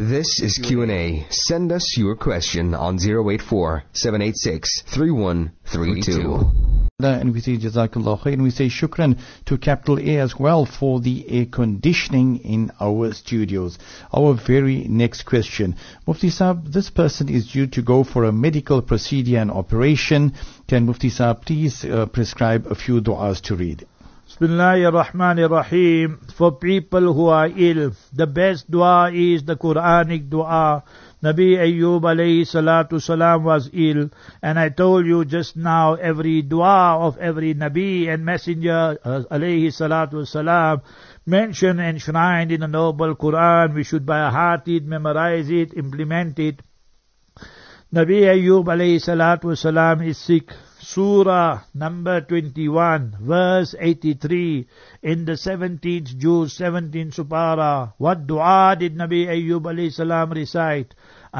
This is Q&A. Send us your question on 084-786-3132. And we say Jazakallah khair, and we say shukran to Capital A as well for the air conditioning in our studios. Our very next question. Mufti Saab, this person is due to go for a medical procedure and operation. Can Mufti Saab please prescribe a few du'as to read? Bismillahir Rahmanir Rahim. For people who are ill, the best dua is the Quranic dua. Nabi Ayyub alayhi salatu salam was ill, and I told you just now, every dua of every Nabi and Messenger alayhi salatu salam mentioned and enshrined in the noble Quran. We should by heart it, memorize it, implement it. Nabi Ayyub alayhi salatu salam is sick. Surah number 21, verse 83, in the 17th Juz, 17th Supara. What dua did Nabi Ayyub alayhi salam recite?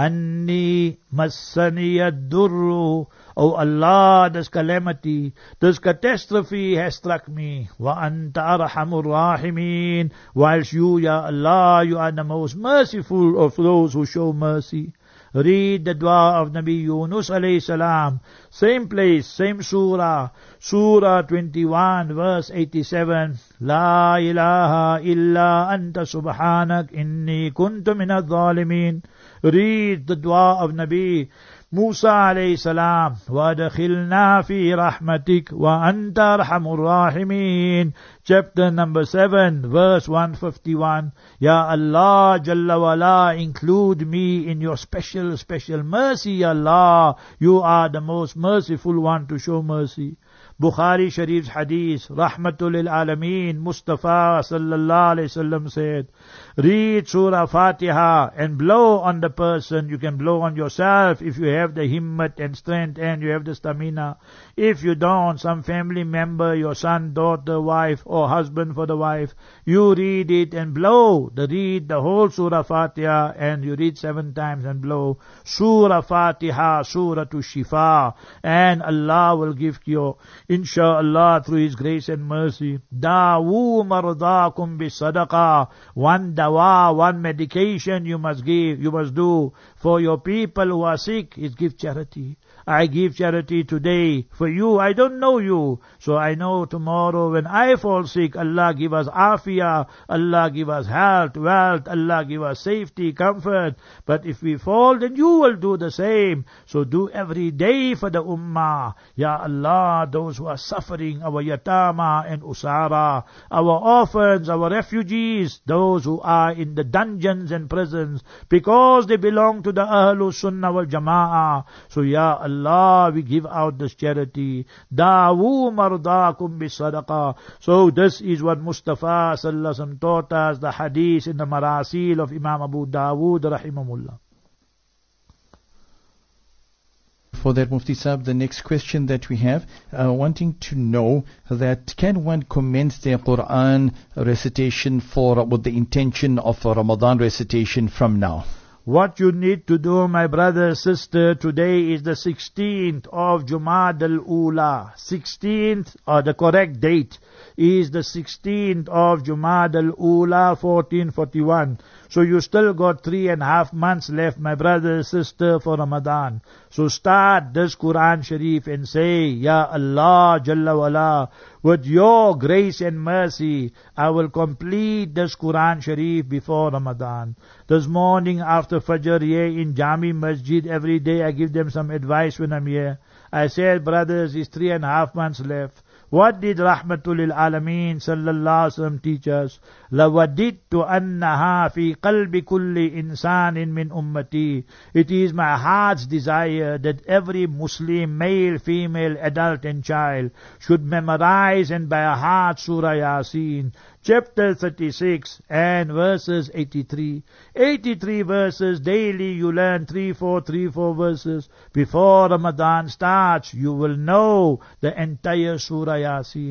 Anni massaniyad durru. Oh Allah, this calamity, this catastrophe has struck me. Wa anta arhamur rahimin. Whilst you, Ya Allah, you are the most merciful of those who show mercy. Read the dua of Nabi Yunus alayhi salam. Same place, same surah. Surah 21, verse 87. La ilaha illa anta subhanak inni kuntu minadh dhalimin. Read the dua of Nabi Musa alayhi salam. وَادْخِلْنَا فِي رَحْمَتِكَ وَأَنْتَ أَرْحَمُ الرَّاحِمِينَ. Chapter number 7, verse 151. Ya Allah Jalla wala, include me in your special mercy, Ya Allah. You are the most merciful one to show mercy. Bukhari Sharif's hadith, Rahmatul lil Alameen, Mustafa sallallahu alayhi wasallam said, read Surah Fatiha and blow on the person. You can blow on yourself if you have the himmat and strength and you have the stamina. If you don't, some family member, your son, daughter, wife, or husband for the wife, you read it and blow. Read the whole Surah Fatiha and you read 7 times and blow. Surah Fatiha, Surah to Shifa, and Allah will give you, insha'Allah, through His grace and mercy. Dawu mardakum bi sadaqah. One dawa, one medication you must give, you must do for your people who are sick is give charity. I give charity today for you. I don't know you, so I know tomorrow when I fall sick, Allah give us afiyah, Allah give us health, wealth, Allah give us safety, comfort. But if we fall, then you will do the same. So do every day for the ummah. Ya Allah, those who are suffering, our yatama and usara, our orphans, our refugees, those who are in the dungeons and prisons, because they belong to the Ahlus Sunnah wal Jama'ah. So Ya Allah, we give out this charity. Dawu mardakum bi sadaqah. So this is what Mustafa sallallahu alaihi wasallam taught us, the hadith in the Marasil of Imam Abu Dawood rahimahullah. For that, Mufti Saab, the next question that we have, wanting to know that can one commence their Quran recitation with the intention of a Ramadan recitation from now? What you need to do, my brother, sister, today is the 16th of Jumad al-Ula. 16th, or the correct date, is the 16th of Jumad al-Ula, 1441. So you still got 3.5 months left, my brother, sister, for Ramadan. So start this Quran Sharif and say, Ya Allah Jalla wala, with your grace and mercy, I will complete this Quran Sharif before Ramadan. This morning after Fajr here in Jami Masjid, every day I give them some advice when I'm here. I said, brothers, it's 3.5 months left. What did Rahmatul lil Alameen sallallahu alaihi wasallam teach us? لَوَدِدْتُ أَنَّهَا فِي قَلْبِ كُلِّ إِنسَانٍ مِّنْ أُمَّتِي. It is my heart's desire that every Muslim, male, female, adult and child should memorize and by heart Surah Yasin. Chapter 36 and verses 83. 83 verses daily, you learn 3-4 verses. Before Ramadan starts, you will know the entire Surah Yasin.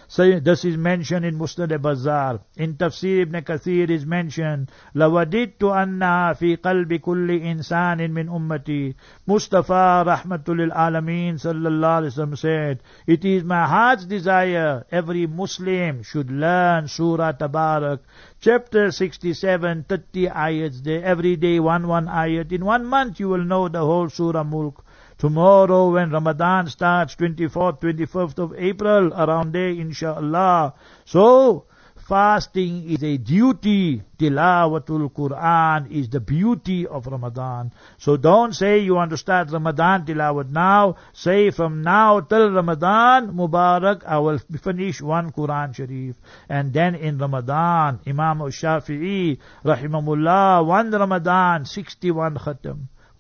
So this is mentioned in Musnad al-Bazzar. In Tafsir Ibn Kathir is mentioned, لَوَدِدْتُ أَنَّهَا فِي قَلْبِ كُلِّ إِنسَانٍ مِّنْ أُمَّتِي. Mustafa Rahmatul Alameen sallallahu alaihi wasallam said, it is my heart's desire every Muslim should learn Surah Tabarak, chapter 67, 30 ayats there, every day one ayat. In 1 month you will know the whole Surah Mulk. Tomorrow when Ramadan starts, 24th, 25th of April, around there inshallah. So, fasting is a duty. Tilawatul Quran is the beauty of Ramadan. So don't say you want to start Ramadan tilawat now. Say from now till Ramadan, Mubarak, I will finish 1 Quran Sharif. And then in Ramadan, Imam Shafi'i, Rahimahullah, 1 Ramadan, 61 khatam.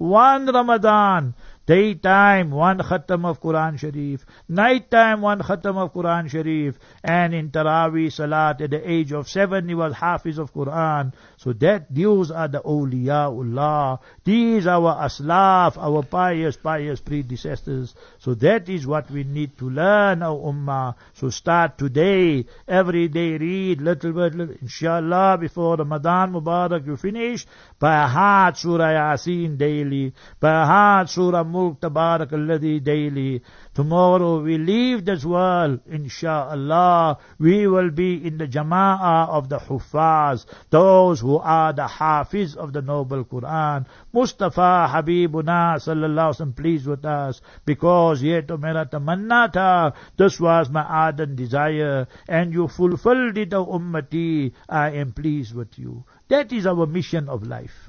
1 Ramadan, daytime 1 khatam of Quran Sharif, nighttime 1 khatam of Quran Sharif, and in Taraweeh Salat at the age of 7 he was Hafiz of Quran. So those are the awliyaullah. These are our aslaf, our pious predecessors. So that is what we need to learn, our ummah. So start today, every day read little bit, inshallah, before Ramadan Mubarak you finish, by heart Surah Yasin daily, by heart Surah Mulk Tabarak Alladhi daily. Tomorrow we leave this world, inshallah, we will be in the jama'ah of the Huffaz, those who are the Hafiz of the noble Quran. Mustafa Habibuna sallallahu alaihi wasallam pleased with us, because ye to mera tamanna tha, this was my ardent desire, and you fulfilled it, O ummati, I am pleased with you. That is our mission of life.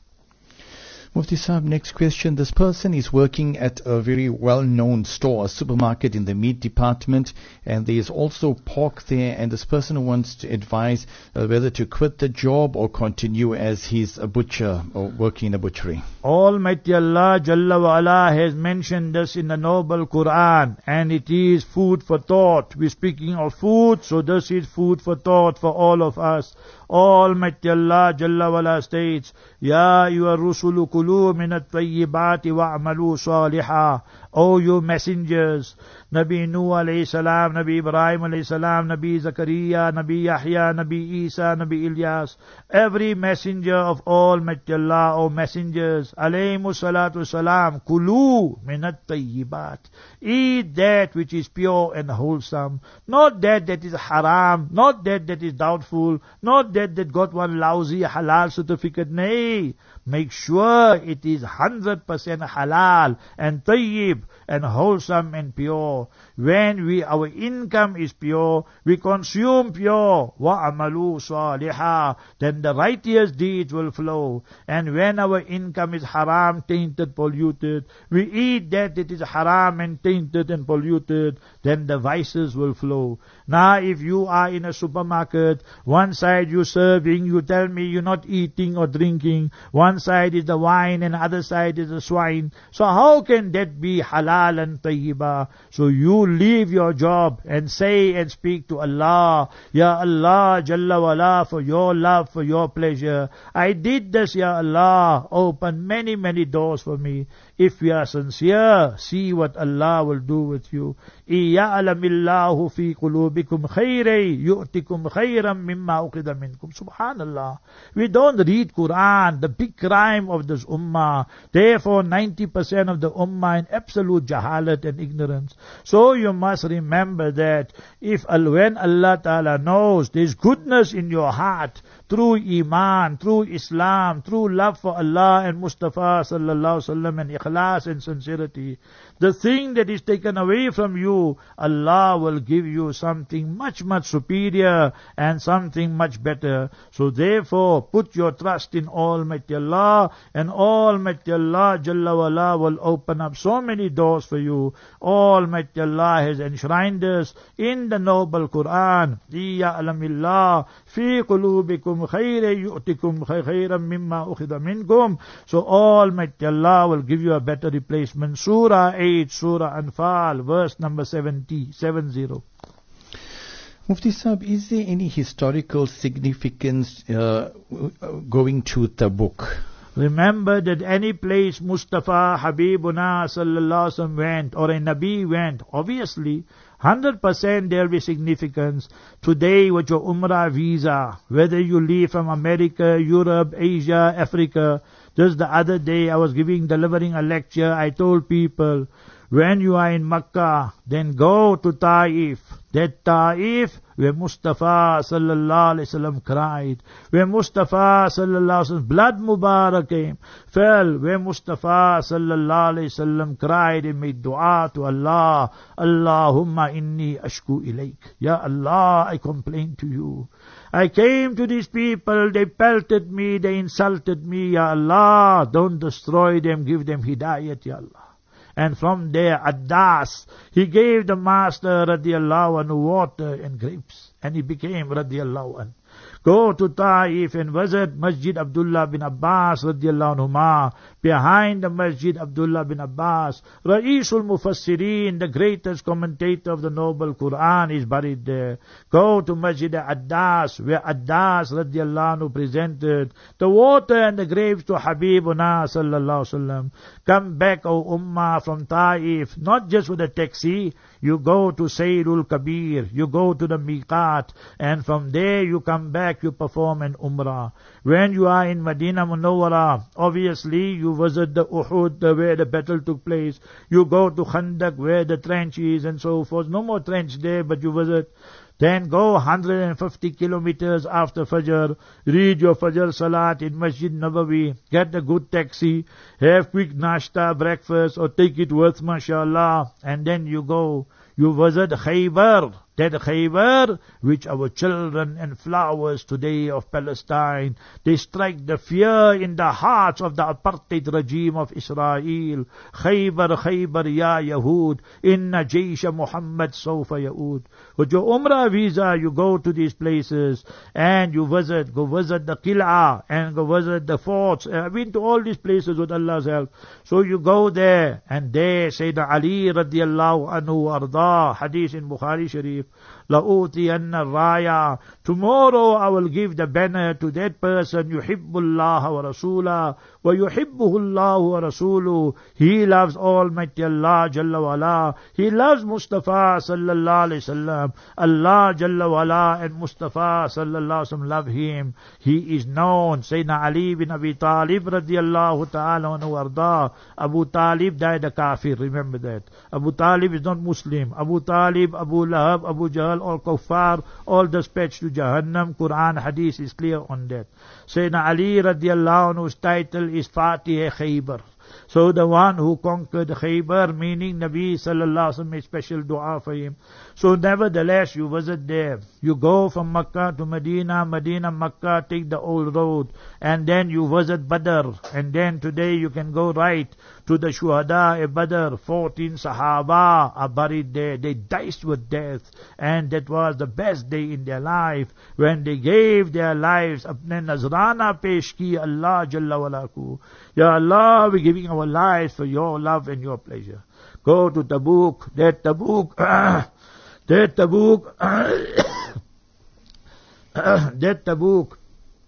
Mufti Sahib, next question. This person is working at a very well-known store, a supermarket in the meat department, and there is also pork there, and this person wants to advise whether to quit the job or continue as he's a butcher or working in a butchery. Almighty Allah Jalla wa Ala has mentioned this in the noble Quran, and it is food for thought. We're speaking of food, so this is food for thought for all of us. Almighty Allah Jalla wa Ala states, Ya ayyuhar rusulu kulu min at-tayyibati wa'amalu salihah. O you messengers, Nabi Nuh alayhi salam, Nabi Ibrahim alayhi salam, Nabi Zakaria, Nabi Yahya, Nabi Isa, Nabi Ilyas, every messenger of Almighty Allah, O messengers, alayhimu salatu salam, kulu min at-tayyibat. Eat that which is pure and wholesome, not that is haram, not that is doubtful, not that got one lousy halal certificate. Nay, make sure it is 100% halal and tayyib and wholesome and pure. When our income is pure, we consume pure, وَعَمَلُوا صَالِحًا, then the righteous deeds will flow. And when our income is haram, tainted, polluted, we eat that it is haram and tainted and polluted, then the vices will flow. Now if you are in a supermarket, one side you serving, you tell me you're not eating or drinking, one side is the wine and the other side is the swine. So how can that be halal and tayyibah? So you leave your job and say and speak to Allah, Ya Allah Jalla wa Ala, for your love, for your pleasure, I did this, Ya Allah, open many doors for me. If we are sincere, see what Allah will do with you. إِيَعْلَمِ اللَّهُ فِي قُلُوبِكُمْ خَيْرًا يُؤْتِكُمْ خَيْرًا مِمَّا أُخِذَ مِنْكُمْ. Subhanallah. We don't read Quran, the big crime of this ummah. Therefore 90% of the ummah in absolute jahalat and ignorance. So you must remember that when Allah Ta'ala knows there's goodness in your heart, through Iman, through Islam, through love for Allah and Mustafa sallallahu alaihi wasallam, and ikhlas and sincerity, the thing that is taken away from you, Allah will give you something much superior and something much better. So therefore, put your trust in Almighty Allah, and Almighty Allah Jalla wa Ala will open up so many doors for you. Almighty Allah has enshrined us in the noble Quran. Ya'lamillah fi qulubikum khayran yu'tikum khayran mimma ukhidha minkum. So Almighty Allah will give you a better replacement. Surah 8, Surah Anfal, verse number 70. Mufti Sahib, is there any historical significance going to Tabuk? Remember that any place Mustafa Habibuna sallallahu alaihi wasallam went, or a Nabi went, obviously 100% there will be significance. Today with your Umrah visa, whether you leave from America, Europe, Asia, Africa. Just the other day I was delivering a lecture. I told people, when you are in Makkah, then go to Taif. That Taif where Mustafa sallallahu alaihi wasallam cried, where Mustafa sallallahu alaihi wasallam blood Mubarak came, fell, where Mustafa sallallahu alaihi wasallam cried and made dua to Allah, Allahumma inni ashku ilayk. Ya Allah, I complain to you. I came to these people, they pelted me, they insulted me, Ya Allah, don't destroy them, give them hidayat, Ya Allah. And from there, Addas, he gave the Master radiallahu anhu water and grapes. And he became radiallahu anhu. Go to Taif and visit Masjid Abdullah bin Abbas radiallahu anhuma. Behind the Masjid Abdullah bin Abbas, Ra'isul Mufassirin, the greatest commentator of the Noble Quran, is buried there. Go to Masjid Addas, where Addas radiallahu anhu presented the water and the grapes to Habibuna sallallahu alaihi wasallam. Come back, O Ummah, from Taif, not just with a taxi. You go to Sayyidul Kabir, you go to the Miqat, and from there you come back, you perform an Umrah. When you are in Medina Munawwara, obviously you visit the Uhud, where the battle took place. You go to Khandaq, where the trench is, and so forth. No more trench there, but you visit. Then go 150 kilometers after Fajr, read your Fajr Salat in Masjid Nabawi, get a good taxi, have quick nashta, breakfast, or take it worth, mashallah, and then you go. You visit Khaybar, that Khaybar, which our children and flowers today of Palestine, they strike the fear in the hearts of the apartheid regime of Israel. Khaybar, Khaybar, ya Yahud, inna Jaysha Muhammad sawfa yaud. With your Umrah visa, you go to these places, and you go visit the Qil'ah, and go visit the forts. I've been to all these places with Allah's help. So you go there, and there Sayyidina Ali radiallahu anhu arda, hadith in Bukhari Sharif, لَأُوتِيَنَّ الرَّايَةَ. Tomorrow I will give the banner to that person, يُحِبُّ اللَّهَ وَرَسُولَهُ وَيُحِبُّهُ اللَّهُ وَرَسُولُهُ. He loves Almighty Allah Jalla wa Ala. He loves Mustafa sallallahu alayhi wasallam. Allah Jalla wa Ala and Mustafa sallallahu alayhi wasallam love him. He is known. Sayyidina Ali bin Abi Talib radiyallahu ta'ala anhu arda. Abu Talib died a kafir, remember that. Abu Talib is not Muslim. Abu Talib, Abu Lahab, Abu Jahl, all kuffar, all dispatched to Jahannam. Quran, Hadith is clear on that. Sayyidina Ali radiallahu anhu's title is Fatih Khaybar. So the one who conquered Khaybar, meaning Nabi sallallahu alaihi wasallam made special dua for him. So nevertheless, you visit there. You go from Makkah to Medina, Medina, Makkah, take the old road, and then you visit Badr. And then today you can go right to the Shuhada of Badr. 14 Sahaba are buried there. They died with death, and that was the best day in their life when they gave their lives. Apne nazrana pesh ki Allah Jalla wa Ala ko. Ya Allah, we're giving our lives for your love and your pleasure. Go to Tabuk. That Tabuk, that Tabuk,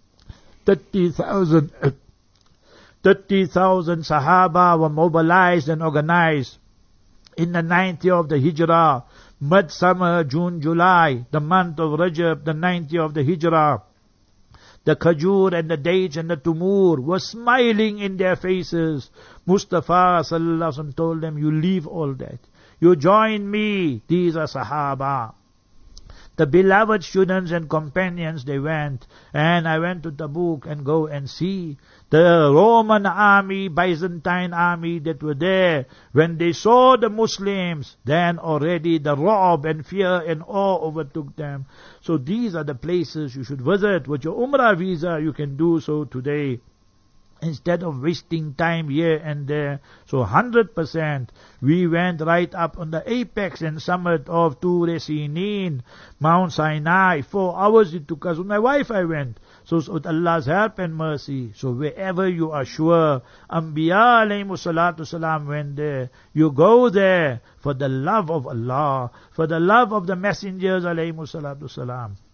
30,000 Sahaba were mobilized and organized in the 9th year of the Hijrah, midsummer, June, July, the month of Rajab, the 9th year of the Hijrah. The khajur and the dates and the tumur were smiling in their faces. Mustafa sallallahu alaihi wasallam told them, you leave all that. You join me. These are Sahaba. The beloved students and companions, they went. And I went to Tabuk and go and see the Roman army, Byzantine army that were there. When they saw the Muslims, then already the ra'ab and fear and awe overtook them. So these are the places you should visit. With your Umrah visa, you can do so today, instead of wasting time here and there. So 100%, we went right up on the apex and summit of Tur Sinin, Mount Sinai. 4 hours it took us. With my wife I went. So with Allah's help and mercy. So wherever you are sure, Anbiya alayhimu salatu salam went there. You go there for the love of Allah, for the love of the messengers alayhimu salatu salam.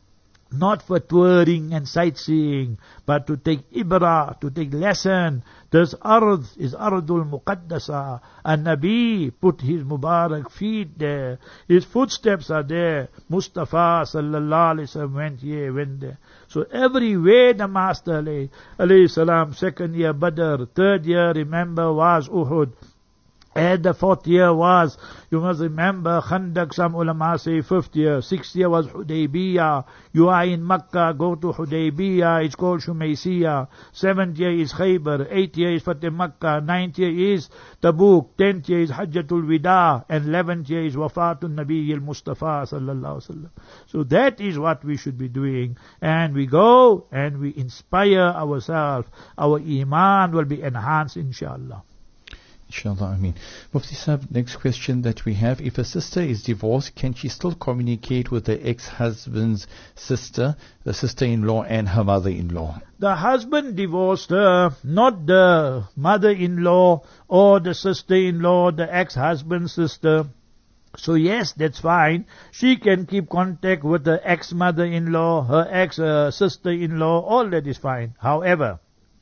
not for touring and sightseeing, but to take ibrah, to take lesson. This ard is ardul muqaddasa. And Nabi put his Mubarak feet there. His footsteps are there. Mustafa sallallahu alaihi wasallam went here, went there. So everywhere the Master alayhi salam, second year Badr, third year, remember, was Uhud. And the fourth year was, you must remember, Khandaq, some ulama say fifth year. Sixth year was Hudaybiyah. You are in Makkah, go to Hudaybiyah, it's called Shumaysiyah. Seventh year is Khaybar. Eighth year is Fateh Makkah. Ninth year is Tabuk. 10th year is Hajjatul Wida. And 11th year is Wafatun Nabi al-Mustafa sallallahu alaihi wasallam. So that is what we should be doing. And we go and we inspire ourselves. Our iman will be enhanced, inshallah. Inshallah, I mean. Mufti Sahib, next question that we have. If a sister is divorced, can she still communicate with the ex-husband's sister, the sister-in-law and her mother-in-law? The husband divorced her, not the mother-in-law or the sister-in-law, the ex-husband's sister. So yes, that's fine. She can keep contact with the ex-mother-in-law, her ex-sister-in-law, all that is fine. However,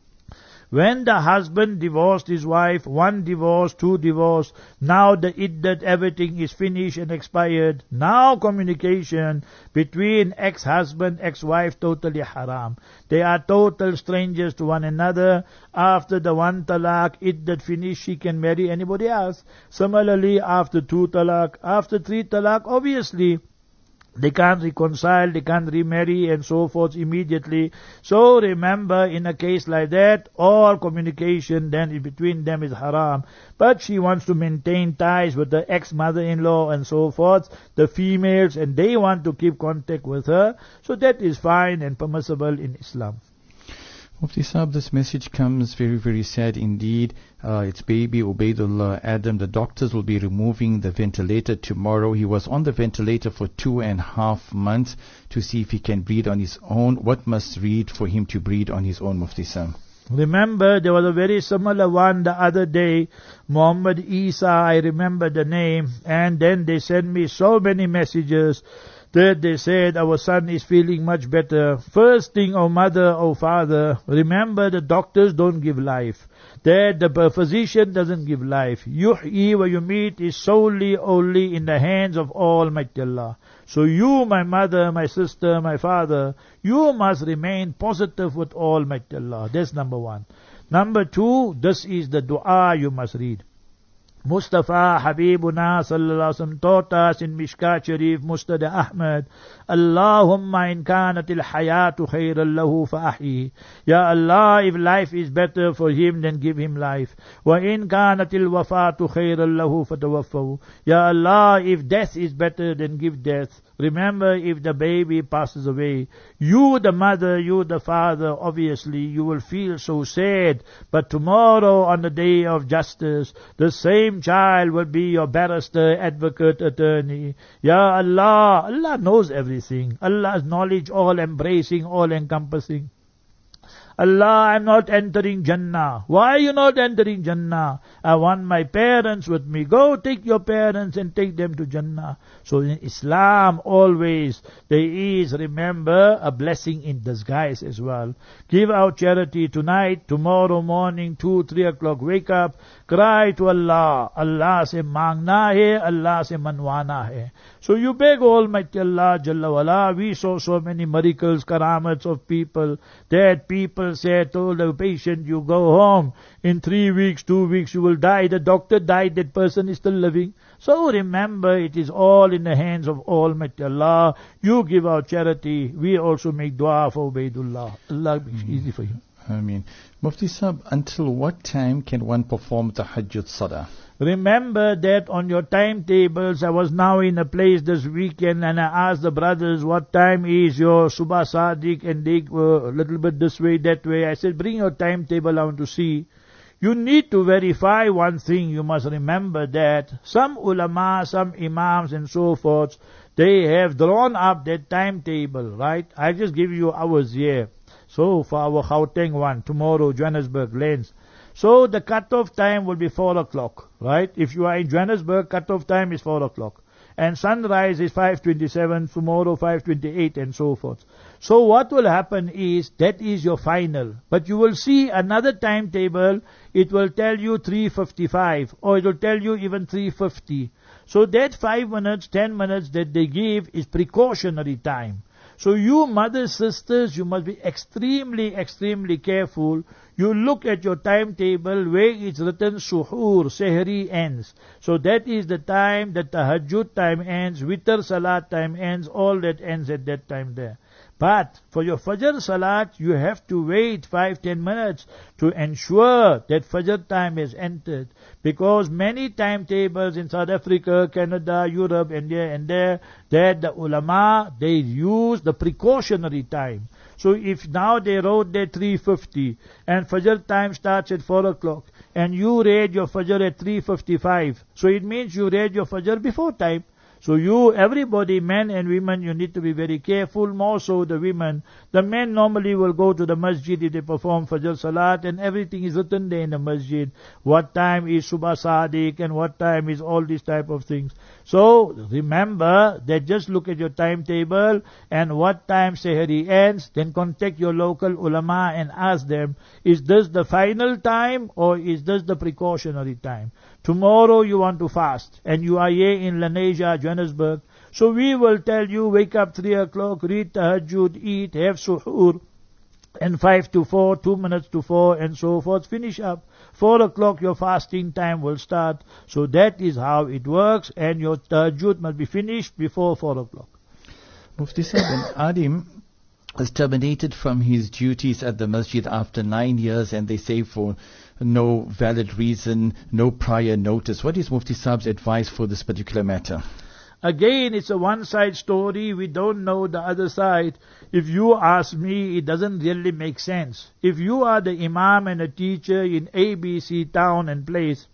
when the husband divorced his wife, one divorce, two divorce, now the iddat, everything is finished and expired. Now communication between ex-husband, ex-wife, totally haram. They are total strangers to one another. After the one talaq, iddat finished, she can marry anybody else. Similarly, after two talaq, after three talaq, obviously, they can't reconcile, they can't remarry and so forth immediately. So remember, in a case like that, all communication then between them is haram. But she wants to maintain ties with the ex-mother-in-law and so forth, the females, and they want to keep contact with her. So that is fine and permissible in Islam. Mufti Sahib, this message comes very, very sad indeed. It's baby Ubaidullah Adam. The doctors will be removing the ventilator tomorrow. He was on the ventilator for 2.5 months to see if he can breathe on his own. What must read for him to breathe on his own, Mufti Sahib? Remember, there was a very similar one the other day, Muhammad Isa, I remember the name, and then they sent me so many messages that they said, our son is feeling much better. First thing, oh mother, oh father, remember the doctors don't give life. That the physician doesn't give life. Yuh'i wa yumit is solely only in the hands of Almighty Allah. So you, my mother, my sister, my father, you must remain positive with Almighty Allah. That's number one. Number two, this is the dua you must read. Mustafa Habibuna sallallahu alaihi wasallam taught us in Mishkat Sharif, Musnad Ahmad, Allahumma in kanatil hayatu khayran lahu fa'ahi. Ya Allah, if life is better for him, then give him life. Wa in kanatil wafatu khayran lahu fatawaffahu. Ya Allah, if death is better, then give death. Remember, if the baby passes away, you the mother, you the father, obviously you will feel so sad. But tomorrow on the day of justice, the same child will be your barrister, advocate, attorney. Ya Allah, Allah knows everything. Allah's knowledge all embracing, all encompassing. Allah, I'm not entering Jannah. Why are you not entering Jannah? I want my parents with me. Go take your parents and take them to Jannah. So in Islam, always there is, remember, a blessing in disguise as well. Give out charity tonight, tomorrow morning, 2, 3 o'clock, wake up, cry to Allah. Allah se mangna hai, Allah se manwana hai. So you beg Almighty Allah, Jalla wala. We saw so many miracles, karamats of people, that people said, told the patient, you go home, in 3 weeks, 2 weeks, you will die. The doctor died, that person is still living. So remember, it is all in the hands of Almighty Allah. You give out charity, we also make dua for Ubaidullah. Allah makes it easy for you. I mean, Mufti Sahib, until what time can one perform the Tahajjud Salah? Remember that on your timetables, I was now in a place this weekend and I asked the brothers, what time is your Subah Sadiq, and they were a little bit this way, that way. I said, bring your timetable, I want to see. You need to verify one thing. You must remember that some ulama, some imams and so forth, they have drawn up that timetable, right? I just give you hours here. So for our Gauteng one, tomorrow Johannesburg lanes. So the cutoff time will be 4 o'clock, right? If you are in Johannesburg, cutoff time is 4 o'clock. And sunrise is 5:27, tomorrow 5:28 and so forth. So what will happen is, that is your final. But you will see another timetable, it will tell you 3:55, or it will tell you even 3:50. So that 5 minutes, 10 minutes that they give is precautionary time. So you mothers, sisters, you must be extremely, extremely careful. You look at your timetable where it's written suhoor, sehri ends. So that is the time that tahajjud time ends, witr salat time ends, all that ends at that time there. But for your Fajr Salat, you have to wait 5-10 minutes to ensure that Fajr time is entered. Because many timetables in South Africa, Canada, Europe, India, and there, that the ulama, they use the precautionary time. So if now they wrote there 3:50, and Fajr time starts at 4 o'clock, and you read your Fajr at 3:55, so it means you read your Fajr before time. So you, everybody, men and women, you need to be very careful, more so the women. The men normally will go to the masjid if they perform Fajr Salat, and everything is written there in the masjid. What time is Subha Sadiq, and what time is all these type of things. So remember that just look at your timetable, and what time Sehri ends, then contact your local ulama and ask them, is this the final time, or is this the precautionary time? Tomorrow you want to fast, and you are here in Lenasia, Johannesburg. So we will tell you, wake up 3 o'clock, read tahajjud, eat, have suhoor, and 5 to 4, 2 minutes to 4, and so forth, finish up. 4 o'clock your fasting time will start. So that is how it works, and your tahajjud must be finished before 4 o'clock. Mufti Sahib, when Adim was terminated from his duties at the masjid after 9 years, and they say for no valid reason, no prior notice, what is Mufti Sahib's advice for this particular matter? Again, it's a one-side story. We don't know the other side. If you ask me, it doesn't really make sense. If you are the imam and a teacher in ABC town and place,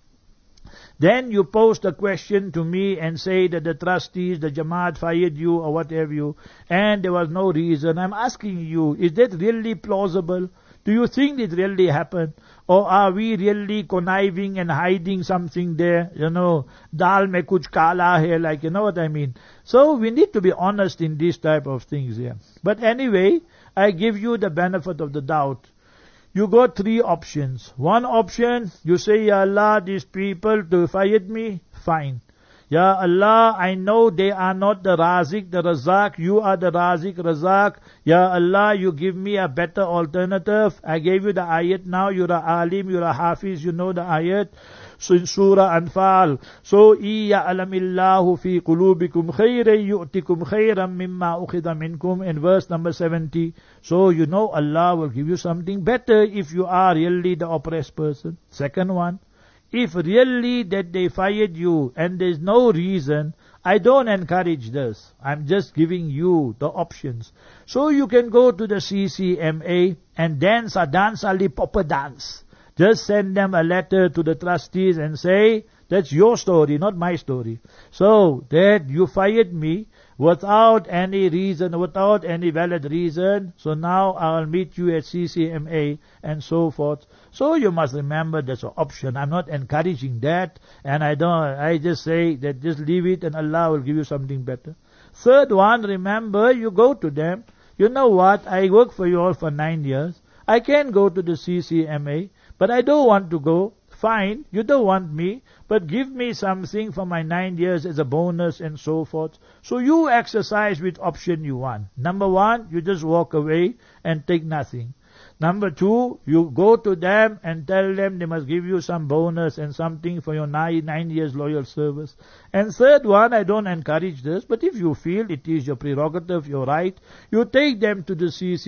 then you post a question to me and say that the trustees, the Jamaat fired you or whatever you, and there was no reason. I'm asking you, is that really plausible? Do you think it really happened? Or are we really conniving and hiding something there? You know, dal mein kuch kala hai, like, you know what I mean? So we need to be honest in these type of things here. But anyway, I give you the benefit of the doubt. You got 3 options. One option, you say, Ya Allah, these people to fired me, fine. Ya Allah, I know they are not the Razik, the Razak. You are the Razik, Razak. Ya Allah, you give me a better alternative. I gave you the ayat now. You're a alim, you're a hafiz, you know the ayat. So in Surah Anfal. So, Iya alamillahu fi qulubikum khayran yu'tikum khayran mimma ukhida minkum, in verse number 70. So you know Allah will give you something better if you are really the oppressed person. Second one, if really that they fired you and there's no reason, I don't encourage this. I'm just giving you the options. So you can go to the CCMA and dance a dance a proper dance. Just send them a letter to the trustees and say, that's your story, not my story. So that you fired me without any reason, without any valid reason. So now I'll meet you at CCMA and so forth. So you must remember that's an option. I'm not encouraging that, and I just say that just leave it and Allah will give you something better. Third one, remember, you go to them. You know what? I work for you all for 9 years. I can go to the CCMA, but I don't want to go. Fine, you don't want me, but give me something for my 9 years as a bonus and so forth. So you exercise which option you want. Number 1, you just walk away and take nothing. Number 2, you go to them and tell them they must give you some bonus and something for your 9 years loyal service. And third one, I don't encourage this, but if you feel it is your prerogative, your right, you take them to the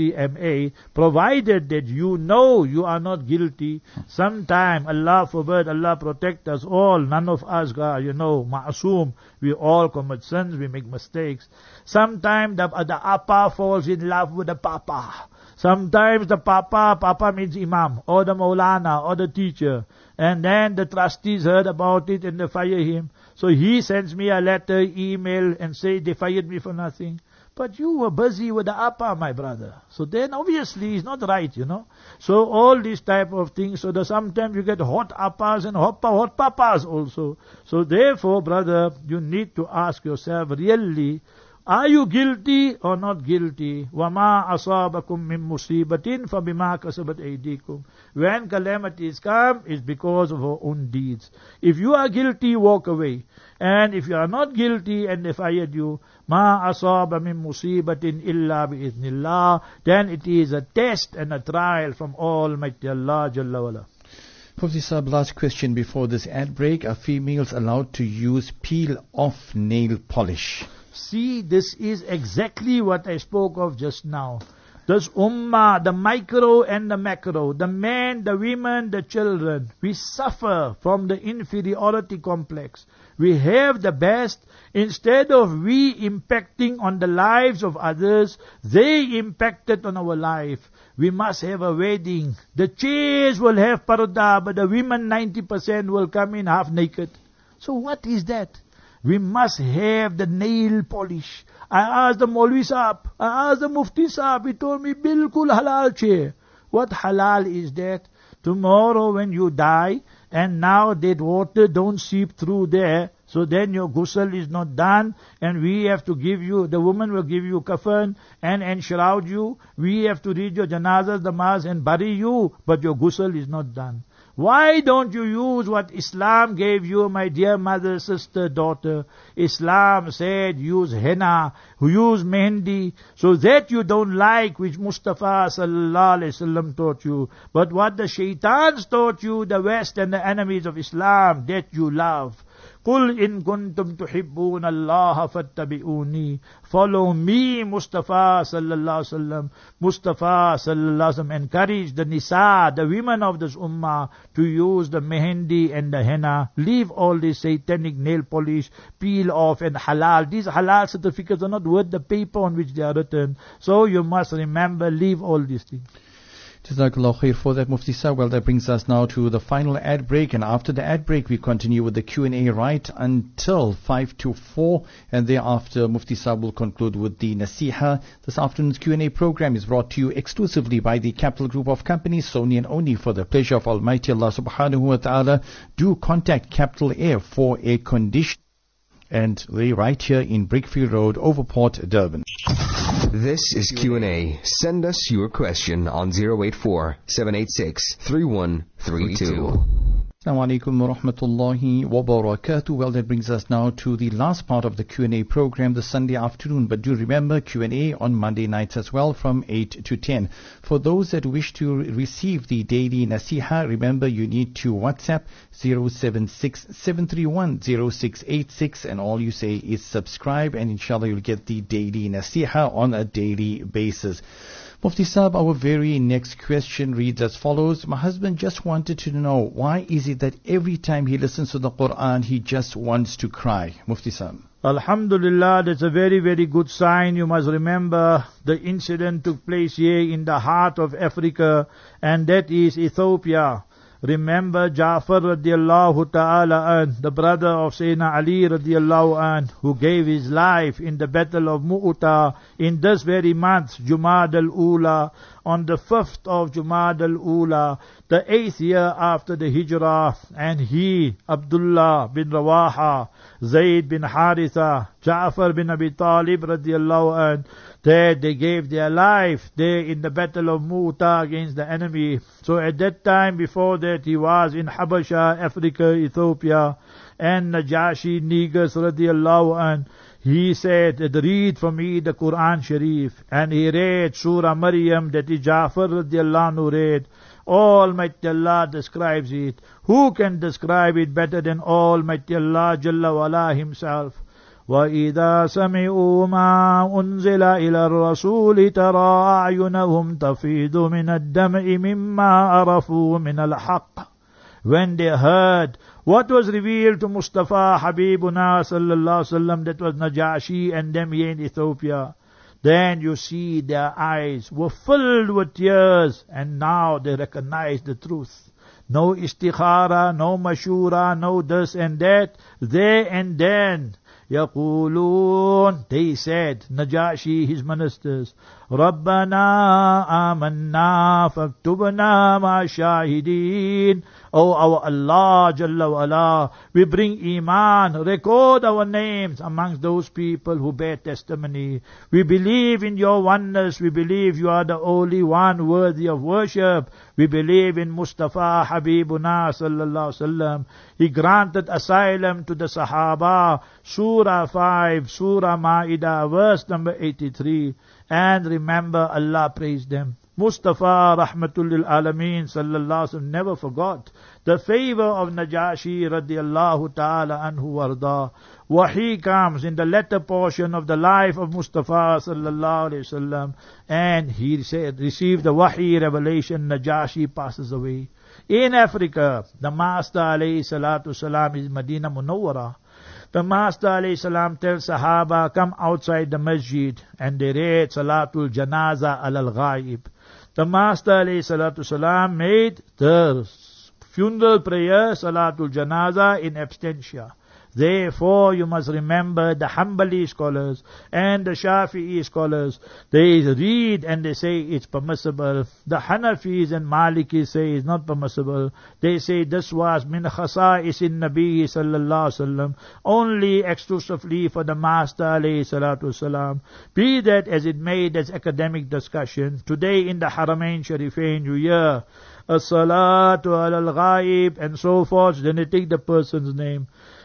CCMA, provided that you know you are not guilty. Sometime, Allah forbid, Allah protect us all, none of us are, ma'asum. We all commit sins, we make mistakes. Sometimes the appa falls in love with the papa. Sometimes the papa means imam, or the maulana, or the teacher. And then the trustees heard about it and they fire him. So he sends me a letter, email, and say they fired me for nothing. But you were busy with the appa, my brother. So then obviously it's not right, So all these type of things, so that sometimes you get hot appas and hot papas also. So therefore, brother, you need to ask yourself, really, Are you guilty or not guilty? وَمَا أَصَابَكُم مِّن مُّصِيبَةٍ فَبِمَا كَسَبَتْ أَيْدِيكُم. When calamities come, it's because of our own deeds. If you are guilty, walk away. And if you are not guilty and they fired you, مَا أَصَابَ مِن مُّصِيبَةٍ إِلَّا بِإِذْنِ اللَّهِ, then it is a test and a trial from Almighty Allah Jalla wala. Mufti Sahib, last question before this ad break. Are females allowed to use peel-off nail polish? See, this is exactly what I spoke of just now. This ummah, the micro and the macro, the men, the women, the children, we suffer from the inferiority complex. We have the best. Instead of we impacting on the lives of others, they impacted on our life. We must have a wedding. The chairs will have parda, but the women 90% will come in half naked. So what is that? We must have the nail polish. I asked the Maulvi Sahib, I asked the Mufti Sahib, he told me, bilkul halal chair. What halal is that? Tomorrow when you die, and now that water don't seep through there, so then your ghusl is not done, and we have to give you, the woman will give you kafan and enshroud you. We have to read your janazah, namaz and bury you, but your ghusl is not done. Why don't you use what Islam gave you, my dear mother, sister, daughter? Islam said use henna, use mehendi, so that you don't like which Mustafa sallallahu alaihi wasallam taught you. But what the shaitans taught you, the West and the enemies of Islam, that you love. قُلْ إِن كُنْتُمْ تُحِبُّونَ اللَّهَ فَاتَّبِعُونِي. Follow me, Mustafa sallallahu alaihi wasallam. Mustafa sallallahu alaihi wasallam encouraged the nisa, the women of this ummah, to use the mehendi and the henna. Leave all this satanic nail polish, peel off and halal. These halal certificates are not worth the paper on which they are written. So you must remember, leave all these things. Jazakallah khair for that, Mufti Sahib. Well, that brings us now to the final ad break, and after the ad break we continue with the Q&A right until 5 to 4, and thereafter Mufti Sahib will conclude with the Nasiha. This afternoon's Q&A program is brought to you exclusively by the Capital Group of Companies, Sony and Oni. For the pleasure of Almighty Allah subhanahu wa ta'ala, do contact Capital Air for air conditioning, and they right here in Brickfield Road, Overport, Durban. This is Q&A. Send us your question on 084-786-3132. Assalamu alaikum wa rahmatullahi wa barakatuh. Well, that brings us now to the last part of the Q&A program this Sunday afternoon. But do remember Q&A on Monday nights as well from 8 to 10. For those that wish to receive the daily Nasiha, remember you need to WhatsApp 076-731-0686, and all you say is subscribe, and inshallah you'll get the daily Nasiha on a daily basis. Mufti Sahib, our very next question reads as follows. My husband just wanted to know, why is it that every time he listens to the Quran, he just wants to cry? Mufti Sahib. Alhamdulillah, that's a very, very good sign. You must remember the incident took place here in the heart of Africa, and that is Ethiopia. Remember Ja'far radiallahu ta'ala an, the brother of Sayyidina Ali radiallahu an, who gave his life in the battle of Mu'ta in this very month, Jumad al-Ula, on the 5th of Jumad al-Ula, the 8th year after the Hijrah, and he, Abdullah bin Rawaha, Zayd bin Haritha, Ja'far bin Abi Talib radiallahu an, they gave their life there in the battle of Mu'ta against the enemy. So at that time, before that, he was in Habasha, Africa, Ethiopia, and Najashi Negus radiallahu an, he said, read for me the Quran Sharif, and he read Surah Maryam, that is Ja'far radiallahu anhu read. Almighty Allah describes it. Who can describe it better than Almighty Allah Jalla wala himself? وَإِذَا سَمِعُوا مَا أُنزِلَ إِلَى الرَّسُولِ تَرَى أَعْيُنَهُمْ تَفِيضُ مِنَ الدَّمْعِ مِمَّا عَرَفُوا مِنَ الْحَقِّ. When they heard what was revealed to Mustafa Habibuna sallallahu alaihi wasallam, that was Najashi and them here in Ethiopia, then you see their eyes were filled with tears, and now they recognize the truth. No istikhara, no mashura, no this and that. There and then, يقولون, they said, Najashi, his ministers, رَبَّنَا آمَنَّا فَاكْتُبْنَا مَعَ الشَّاهِدِينَ. Oh our Allah Jalla wa Ala, we bring Iman, record our names amongst those people who bear testimony. We believe in your oneness, we believe you are the only one worthy of worship. We believe in Mustafa Habibuna Sallallahu Alaihi Wasallam. He granted asylum to the Sahaba. Surah 5, Surah Ma'idah, verse number 83. And remember, Allah praised them. Mustafa Rahmatul lil Alameen Sallallahu Alaihi Wasallam never forgot the favor of Najashi radiallahu ta'ala anhu warda. Wahi comes in the latter portion of the life of Mustafa Sallallahu Alaihi Wasallam, and he said, received the Wahi revelation. Najashi passes away. In Africa, the Master alayhi salatu salam is Medina Munawwara. The Master alayhi salam tells Sahaba, come outside the masjid, and they read Salatul Janaza al Ghaib. The Master alayhi salatu salam made the funeral prayer, Salatul Janaza, in absentia. Therefore, you must remember the Hanbali scholars and the Shafi'i scholars, they read and they say it's permissible. The Hanafis and Malikis say it's not permissible. They say this was min khasa'is in Nabi sallallahu alaihi wasallam, only exclusively for the Master alayhi salatu wasalam. Be that as it may, that's academic discussion. Today in the Haramain Sharifain you hear as-salatu al-ghaib and so forth, then they take the person's name.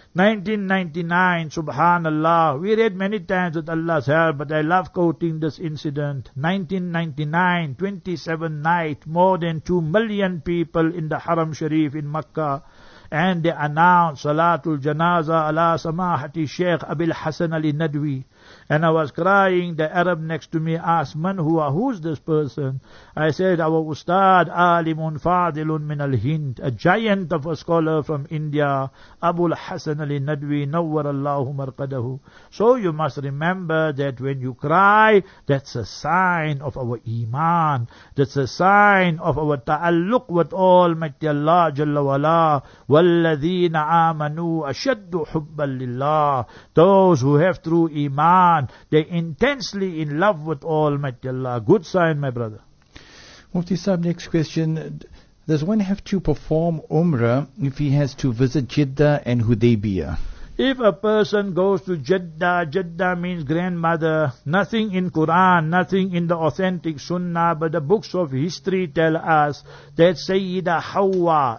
1999, subhanallah, we read many times with Allah's help, but I love quoting this incident. 1999, 27 night, more than 2 million people in the Haram Sharif in Makkah, and they announced Salatul Janaza ala Samahati Sheikh Abil Hassan Ali Nadwi. And I was crying. The Arab next to me asked, Man huwa, who's this person? I said, our Ustad, Alimun Fadilun min al-Hind, a giant of a scholar from India, Abul Hassan Ali Nadwi, Nawwar Allahu marqadahu. So you must remember that when you cry, that's a sign of our Iman. That's a sign of our ta'alluq with Almighty Allah Jalla wa Ala. وَالَّذِينَ آمَنُوا أَشَدُّ حُبًّا لِلَّهِ. Those who have true Iman, they're intensely in love with Almighty Allah. Good sign, my brother. Mufti Sahib, next question. Does one have to perform Umrah if he has to visit Jeddah and Hudaybiyah? If a person goes to Jeddah, Jeddah means grandmother. Nothing in Quran, nothing in the authentic Sunnah, but the books of history tell us that Sayyida Hawwa,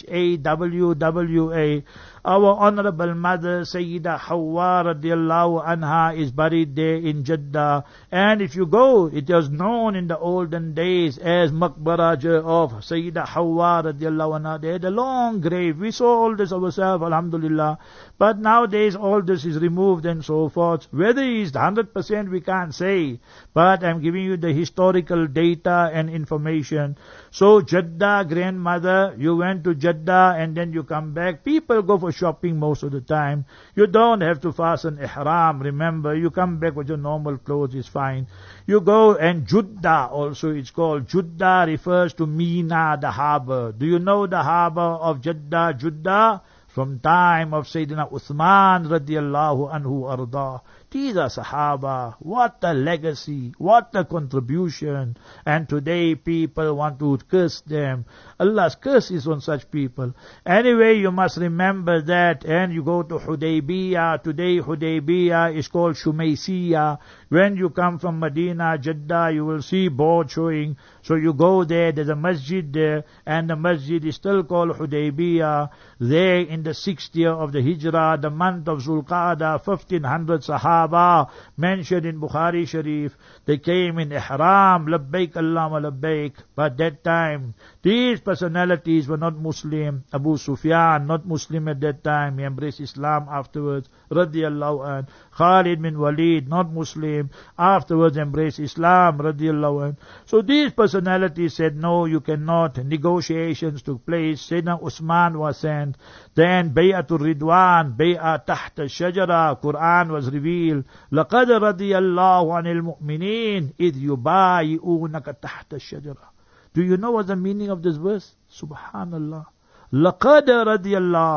Hawwa, our honorable mother Sayyida Hawwa radiallahu anha is buried there in Jeddah. And if you go, it was known in the olden days as Maqbarah of Sayyida Hawwa radiallahu anha. They had a long grave. We saw all this ourselves, alhamdulillah. But nowadays all this is removed and so forth. Whether it is 100% we can't say. But I'm giving you the historical data and information. So Jeddah, grandmother, you went to Jeddah and then you come back. People go for shopping most of the time. You don't have to fasten ihram. Remember, you come back with your normal clothes, is fine. You go, and Juddah also it's called. Juddah refers to Mina, the harbor. Do you know the harbor of Jeddah? Juddah? From time of Sayyidina Uthman radiallahu anhu arda. These are Sahaba. What a legacy. What a contribution. And today people want to curse them. Allah's curse is on such people. Anyway, you must remember that. And you go to Hudaybiyah. Today Hudaybiyah is called Shumaysiyah. When you come from Medina, Jeddah, you will see board showing. So you go there, there's a masjid there, and the masjid is still called Hudaybiyah. There in the 6th year of the Hijrah, the month of Zulqa'dah, 1500 Sahaba mentioned in Bukhari Sharif. They came in Ihram, Labbaik Allahumma Labbaik. But that time, these personalities were not Muslim. Abu Sufyan, not Muslim at that time. He embraced Islam afterwards. Radiyallahu anh. Khalid bin Walid, not Muslim. Afterwards embraced Islam. Radiyallahu anh. So these personalities said, no, you cannot. Negotiations took place. Sayyidina Usman was sent. Then Bay'atul Ridwan, Bay'at Tahta Shajara, Quran was revealed. لَقَدْ رَضِيَ اللَّهُ عَنِ الْمُؤْمِنِينَ إِذْ يُبَايِئُونَكَ تَحْتَ الشَّجَرَةِ. Do you know what the meaning of this verse? Subhanallah. لَقَدْ رَضِيَ اللَّهُ.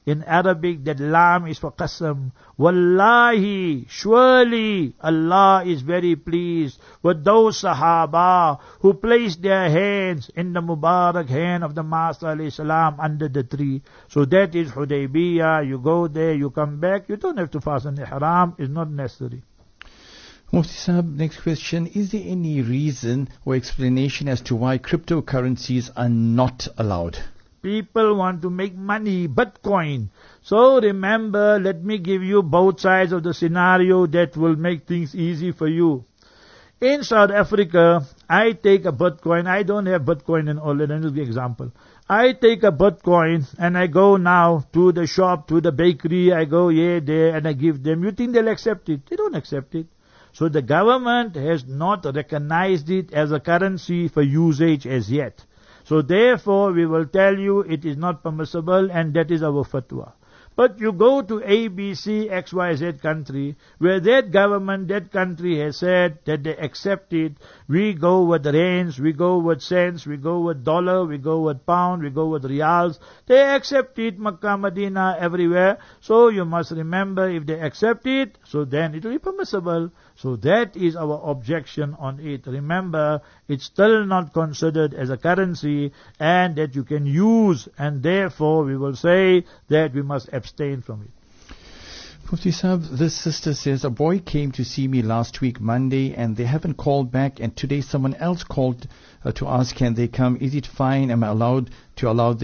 In Arabic, that lam is for qasam. Wallahi, surely Allah is very pleased with those Sahaba who placed their hands in the Mubarak hand of the Master alayhi salam under the tree. So that is Hudaybiyah. You go there, you come back. You don't have to fasten ihram. It's not necessary. Mufti Sahib, next question. Is there any reason or explanation as to why cryptocurrencies are not allowed? People want to make money, Bitcoin. So remember, let me give you both sides of the scenario that will make things easy for you. In South Africa, I take a Bitcoin. I don't have Bitcoin in all. Let me give you an example. I take a Bitcoin and I go now to the shop, to the bakery. I go here, there, and I give them. You think they'll accept it? They don't accept it. So the government has not recognized it as a currency for usage as yet. So therefore, we will tell you it is not permissible, and that is our fatwa. But you go to ABC, XYZ country, where that government, that country has said that they accept it. We go with rands, we go with cents, we go with dollar, we go with pound, we go with reals. They accept it, Makkah, Medina, everywhere. So you must remember, if they accept it, so then it will be permissible. So that is our objection on it. Remember, it's still not considered as a currency and that you can use, and therefore we will say that we must abstain from it. Mufti Sahib, this sister says, a boy came to see me last week Monday and they haven't called back, and today someone else called to ask can they come. Is it fine? Am I allowed to allow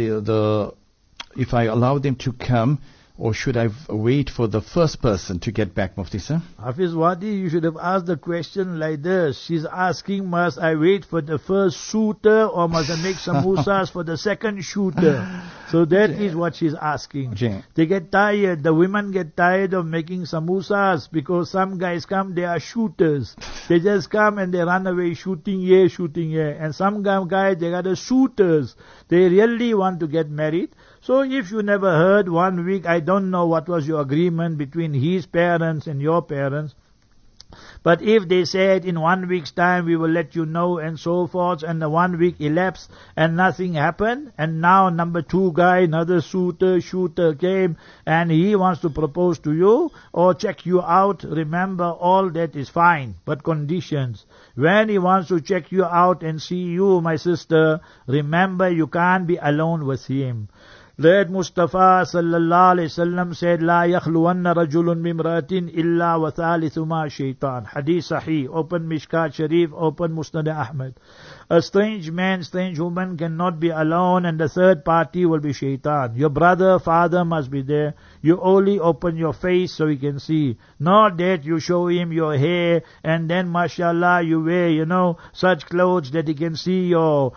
if I allow them to come, or should I wait for the first person to get back, Mufti Sahib? Hafiz Wadi, you should have asked the question like this. She's asking, must I wait for the first shooter or must I make samosas for the second shooter? So that is what she's asking. They get tired. The women get tired of making samosas because some guys come, they are shooters. They just come and they run away shooting here, shooting here. And some guys, they are the shooters. They really want to get married. So if you never heard 1 week, I don't know what was your agreement between his parents and your parents. But if they said in 1 week's time we will let you know and so forth, and the 1 week elapsed and nothing happened, and now number 2 guy, another shooter came and he wants to propose to you or check you out, remember all that is fine, but conditions. When he wants to check you out and see you, my sister, remember you can't be alone with him. That Mustafa sallallahu alayhi wasallam said, "La yakhluwanna rajulun bimra'atin illa wa thalithuma shaitan." Hadith Sahih. Open Mishkat Sharif, open Musnad Ahmad. A strange man, strange woman cannot be alone, and the third party will be shaitan. Your brother, father must be there. You only open your face so he can see. Not that you show him your hair and then mashallah you wear, such clothes that he can see your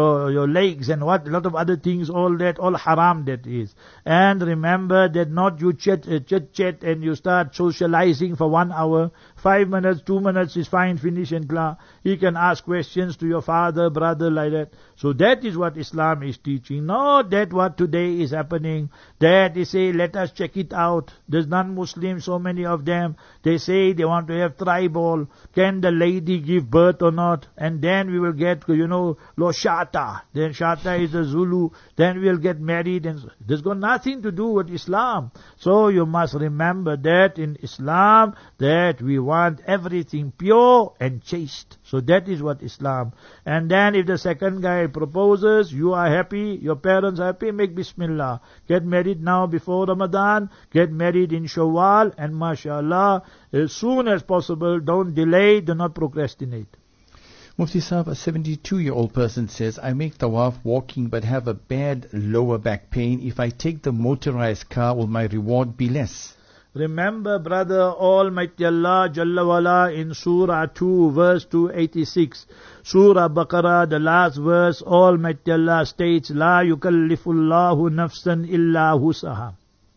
legs and what, a lot of other things, all that, all haram that is. And remember that not you chat and you start socializing for 1 hour. 5 minutes, 2 minutes is fine, finish and klar. He can ask questions to your father, brother, like that. So that is what Islam is teaching. Not that what today is happening. That they say, let us check it out. There's non-Muslims, so many of them. They say they want to have tribal. Can the lady give birth or not? And then we will get, Lo Shata. Then Shata is a Zulu. Then we'll get married. And there's got nothing to do with Islam. So you must remember that in Islam, that we want everything pure and chaste. So that is what Islam. And then if the second guy proposes, you are happy, your parents are happy, make Bismillah. Get married now before Ramadan, get married in Shawwal, and mashallah, as soon as possible, don't delay, do not procrastinate. Mufti Sahib, a 72-year-old person says, I make tawaf walking but have a bad lower back pain. If I take the motorized car, will my reward be less? Remember, brother, Almighty Allah Jalla Wala in Surah 2, verse 286. Surah Baqarah, the last verse, Almighty Allah states, La yukallifullahu nafsan illa husaha.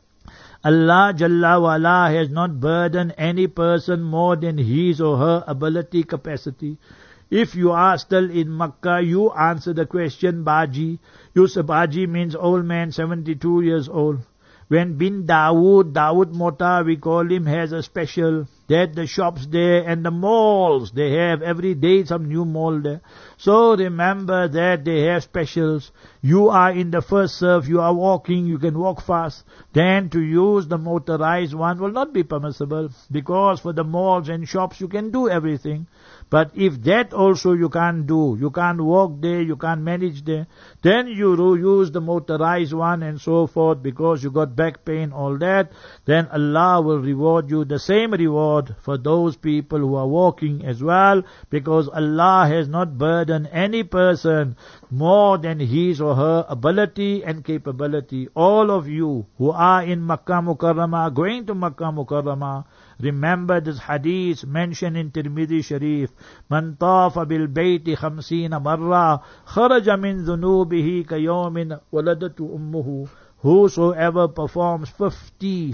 Allah Jalla Wala has not burdened any person more than his or her ability, capacity. If you are still in Makkah, you answer the question, Baji. You say Baji means old man, 72 years old. When bin Dawood Mota, we call him, has a special that the shops there and the malls, they have every day some new mall there. So remember that they have specials. You are in the first serve, you are walking, you can walk fast. Then to use the motorized one will not be permissible, because for the malls and shops you can do everything. But if that also you can't do, you can't walk there, you can't manage there, then you use the motorized one and so forth, because you got back pain, all that, then Allah will reward you the same reward for those people who are walking as well, because Allah has not burdened any person more than his or her ability and capability. All of you who are in Makkah Mukarramah, going to Makkah Mukarramah, remember this hadith mentioned in Tirmidhi Sharif: Man tafa bil bayti 50 marra kharaja min dhunubihi kayawmin waladatu ummuhu. Whosoever performs 50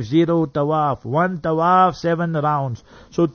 tawaf, one tawaf, 7 rounds. So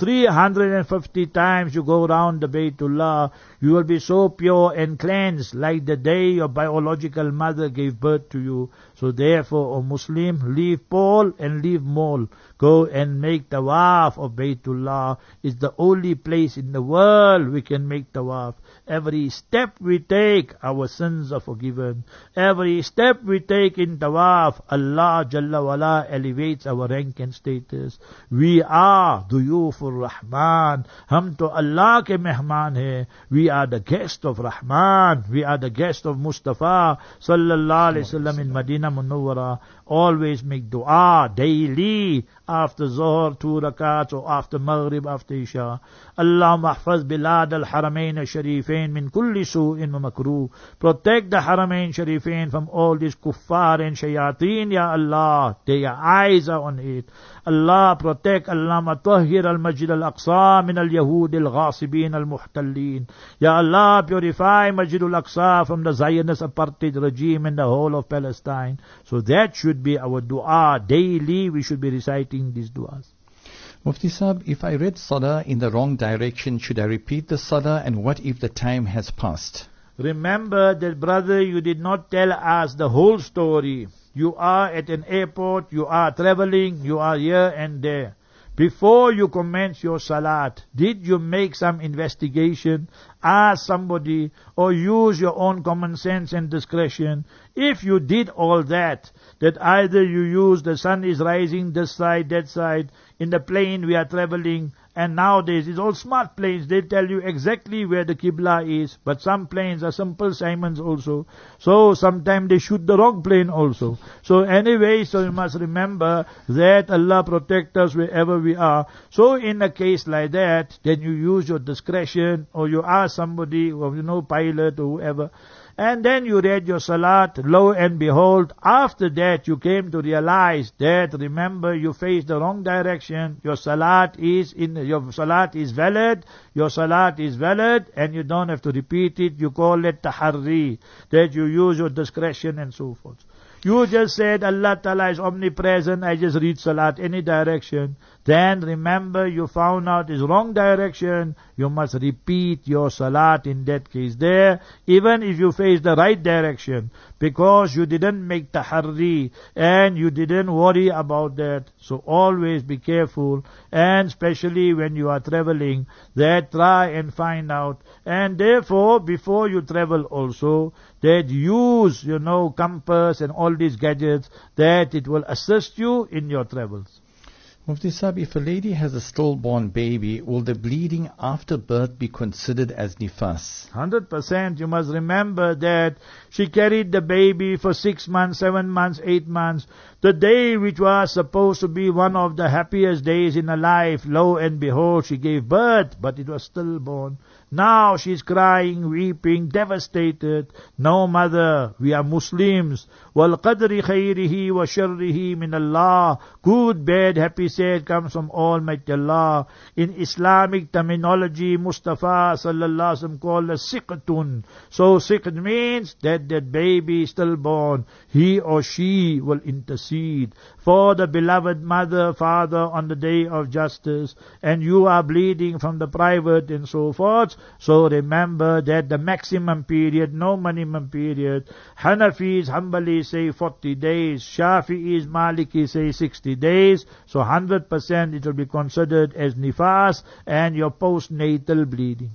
350 times you go around the Baytullah, you will be so pure and cleansed like the day your biological mother gave birth to you. So therefore, O Muslim, leave pole and leave mole. Go and make tawaf of Baytullah. It's the only place in the world we can make tawaf. Every step we take, our sins are forgiven. Every step we take in tawaf, Allah Jalla wala elevates our rank and status. We are Duyufur Rahman. Hum to Allah ke mehman hai. We are the guest of Rahman. We are the guest of Mustafa Sallallahu Alaihi Wasallam in Madinah Munawwara. Always make dua daily, after Zohar 2 rakats, or after Maghrib, after Isha. Allahumma ahfaz bilad al-Haramain al-Sharifain min kulli su'in wa makruh. Protect the Haramain Sharifain from all these kuffar and shayateen, Ya Allah. Their eyes are on it. Allah protect Allama Tahir al-Masjid al-Aqsa min al-Yahud al-Ghasibin al-Muhtalleen. Ya Allah, purify Masjid al-Aqsa from the Zionist apartheid regime in the whole of Palestine. So that should be our dua. Daily we should be reciting these duas. Mufti Sahib, if I read Salah in the wrong direction, should I repeat the Salah, and what if the time has passed? Remember that, brother, you did not tell us the whole story. You are at an airport, you are traveling, you are here and there. Before you commence your salat, did you make some investigation, ask somebody, or use your own common sense and discretion? If you did all that either you use the sun is rising this side, that side, in the plane we are traveling, and nowadays it's all smart planes, they tell you exactly where the Qibla is, but some planes are simple Simons also, so sometimes they shoot the wrong plane also. So anyway, so you must remember that Allah protect us wherever we are. So in a case like that, then you use your discretion, or you ask somebody, or pilot or whoever, and then you read your salat. Lo and behold, after that you came to realize that, remember, you faced the wrong direction. Your salat is valid. Your salat is valid, and you don't have to repeat it. You call it taharri, that you use your discretion and so forth. You just said Allah Ta'ala is omnipresent, I just read salat any direction. Then remember, you found out is wrong direction, you must repeat your salat in that case there, even if you face the right direction, because you didn't make taharri and you didn't worry about that. So always be careful, and especially when you are traveling, that try and find out. And therefore, before you travel also, that use, compass and all these gadgets, that it will assist you in your travels. Mufti Sahib, if a lady has a stillborn baby, will the bleeding after birth be considered as nifas? 100%. You must remember that she carried the baby for 6 months, 7 months, 8 months. The day which was supposed to be one of the happiest days in her life, lo and behold, she gave birth, but it was stillborn. Now she's crying, weeping, devastated. No, mother, we are Muslims. وَالْقَدْرِ خَيْرِهِ وَشَرِّهِ مِنَ اللَّهِ. Good, bad, happy, sad comes from Almighty Allah. In Islamic terminology, Mustafa sallallahu alaihi wasallam called a siqtun. So siqt means that baby is stillborn. He or she will intercede for the beloved mother, father on the day of justice. And you are bleeding from the private and so forth. So remember that the maximum period, no minimum period. Hanafis, Hanbalis say 40 days. Shafi'is, Maliki say 60 days. So 100% it will be considered as nifas and your postnatal bleeding.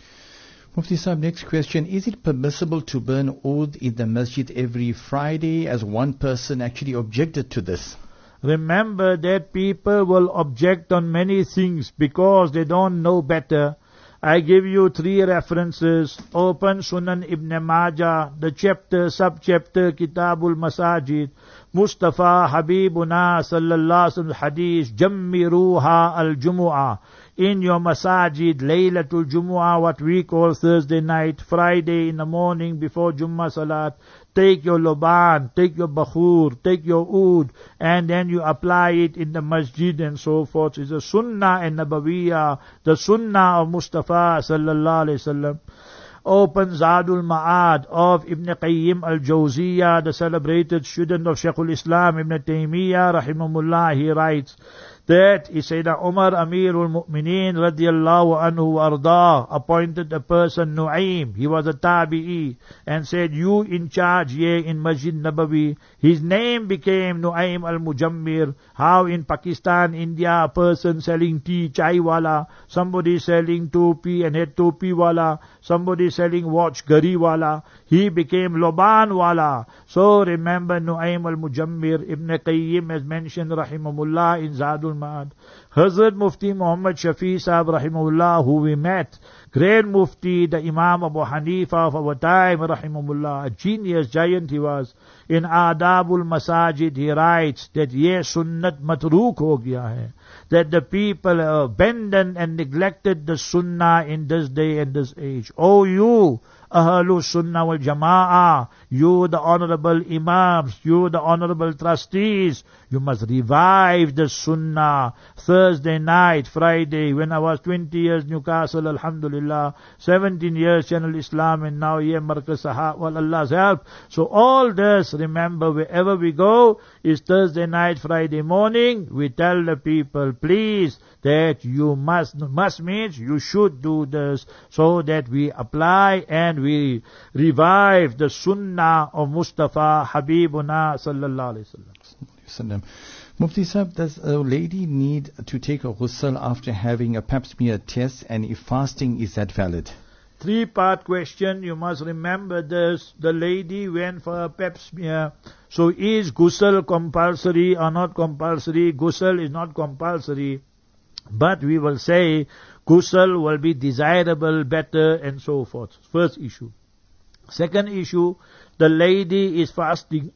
Mufti Sahib, next question. Is it permissible to burn oud in the masjid every Friday, as one person actually objected to this? Remember that people will object on many things because they don't know better. I give you 3 references. Open Sunan Ibn Majah, the chapter, subchapter, Kitabul Masajid. Mustafa Habibuna sallallahu alaihi wasallam hadith, Jammiruha al-Jumu'ah. In your masajid, Laylatul Jumu'ah, what we call Thursday night, Friday in the morning before Jummah Salat, take your loban, take your bakhur, take your oud, and then you apply it in the masjid and so forth. It's a sunnah and nabawiyah, the sunnah of Mustafa sallallahu alaihi wasallam. Open Zadul Ma'ad of Ibn Qayyim al-Jawziyah, the celebrated student of Shaykhul Islam Ibn Taymiyyah rahimahullah. He writes that Sayyidina Umar Amirul Mu'mineen radiyallahu anhu arda appointed a person, Nu'aym, he was a tabi'i, and said, you in charge here in Masjid Nabawi. His name became Nu'aym al-Mujammir. How in Pakistan, India, a person selling tea, chai wala, somebody selling topi and head topi wala, somebody selling watch, gari wala, he became Loban wala. So remember Nu'aym al-Mujammir. Ibn Qayyim has mentioned rahimahullah in Zadul Ma'ad. Hazrat Mufti Muhammad Shafi Sahib rahimahullah, who we met, great Mufti, the Imam Abu Hanifa of our time rahimahullah, a genius, giant he was. In Adabul Masajid he writes that ye sunnat matruk ho gaya hai, that the people abandoned and neglected the sunnah in this day and this age. Oh you Ahlul Sunnah wal Jama'ah, you the honorable Imams, you the honorable trustees, you must revive the Sunnah. Thursday night, Friday, when I was 20 years Newcastle, alhamdulillah, 17 years Channel Islam, and now here Markaz Sahab, well Allah's help. So all this, remember, wherever we go, is Thursday night, Friday morning, we tell the people, please, that you must means you should do this, so that we apply and we revive the Sunnah of Mustafa Habibuna sallallahu alaihi wasallam. Mufti Sahib, does a lady need to take a ghusl after having a pap smear test, and if fasting, is that valid? 3-part question, you must remember this. The lady went for a pap smear. So is ghusl compulsory or not compulsory? Ghusl is not compulsory, but we will say ghusl will be desirable, better, and so forth. First issue. Second issue, the lady is fasting.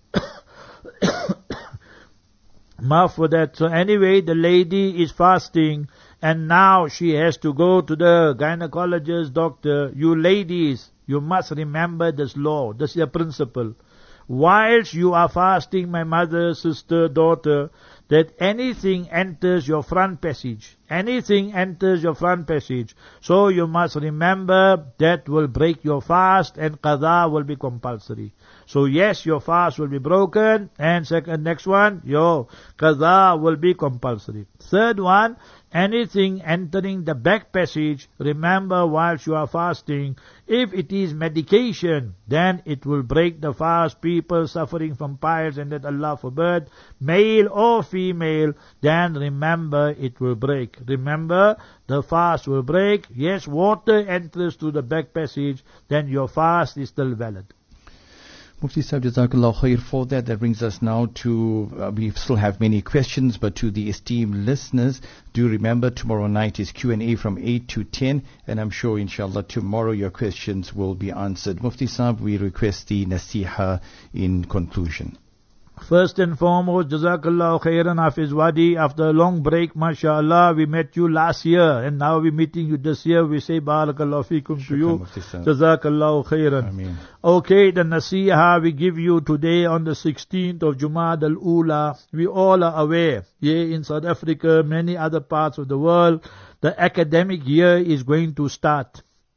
Maaf for that. So anyway, the lady is fasting, and now she has to go to the gynecologist, doctor. You ladies, you must remember this law. This is a principle. Whilst you are fasting, my mother, sister, daughter, that anything enters your front passage. Anything enters your front passage. So you must remember that will break your fast, and qadha will be compulsory. So yes, your fast will be broken, and next one, your qadha will be compulsory. Third one, anything entering the back passage, remember whilst you are fasting, if it is medication, then it will break the fast. People suffering from piles, and that Allah forbid, male or female, then remember it will break. Remember, the fast will break. Yes, water enters to the back passage, then your fast is still valid. Mufti Sahib, Jazakallah khair for that. That brings us now to, we still have many questions, but to the esteemed listeners, do remember tomorrow night is Q&A from 8 to 10, and I'm sure inshallah tomorrow your questions will be answered. Mufti Sahib, we request the nasiha in conclusion. First and foremost, Jazakallah khairan Hafiz Wadi. After a long break, mashallah, we met you last year, and now we're meeting you this year. We say Barakallahu Feekum to you. Jazakallah khairan. Ameen. Okay, the nasiha we give you today on the 16th of Jumad al-Ula. We all are aware, here in South Africa, many other parts of the world, the academic year is going to start.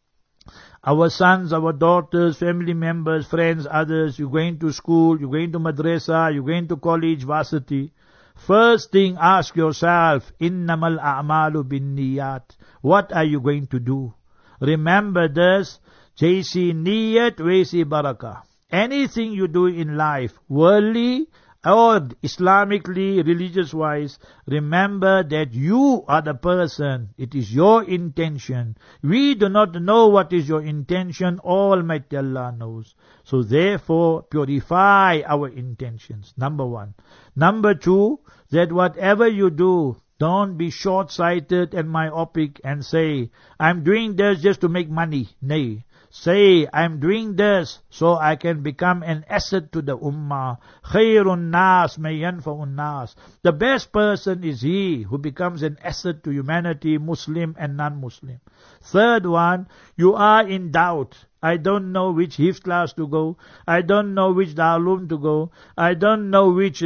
Our sons, our daughters, family members, friends, others, you're going to school, you're going to madrasa, you're going to college, varsity. First thing, ask yourself, innamal a'malu bin niyat. What are you going to do? Remember this, jaisi niyat, waisi barakah. Anything you do in life, worldly, or Islamically, religious-wise, remember that you are the person. It is your intention. We do not know what is your intention. Almighty Allah knows. So therefore, purify our intentions. Number one. Number two, that whatever you do, don't be short-sighted and myopic and say, I'm doing this just to make money. Nay. Say, I'm doing this so I can become an asset to the ummah. Khairun nas may yanfa'un nas. The best person is he who becomes an asset to humanity, Muslim and non-Muslim. Third one, you are in doubt. I don't know which Hifz class to go. I don't know which Darulum to go. I don't know which,